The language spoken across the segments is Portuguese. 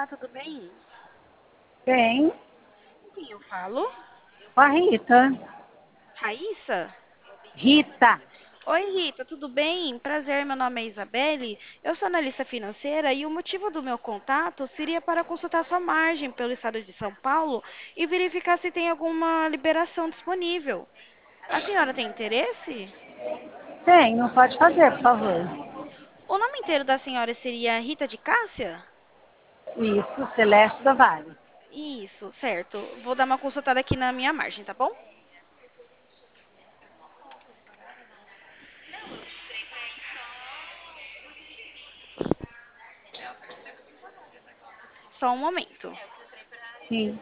Olá, tudo bem? Bem, Com quem eu falo? com a Rita. Raíssa? Rita, Oi, Rita, tudo bem? Prazer, meu nome é Isabelle. Eu sou analista financeira e o motivo do meu contato seria para consultar sua margem pelo estado de São Paulo e verificar se tem alguma liberação disponível. A senhora tem interesse? tem, não pode fazer, por favor. O nome inteiro da senhora seria Rita de Cássia? Isso, Celeste da Vale. Isso, certo. Vou dar uma consultada aqui na minha margem, tá bom? Só um momento. Sim.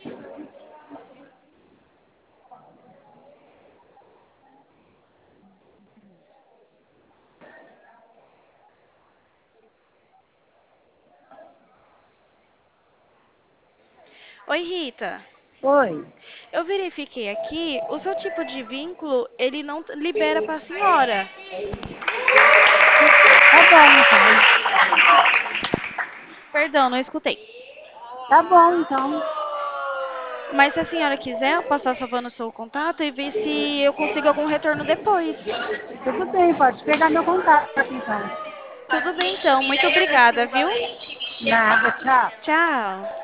Oi, Rita. Oi. Eu verifiquei aqui, o seu tipo de vínculo, ele não libera para a senhora. Tá bom, então. Perdão, não escutei. Tá bom, então. Mas se a senhora quiser, eu posso estar salvando o seu contato e ver se eu consigo algum retorno depois. Tudo bem, pode pegar meu contato, então. Tudo bem, então. Muito obrigada, viu? Nada, tchau. Tchau.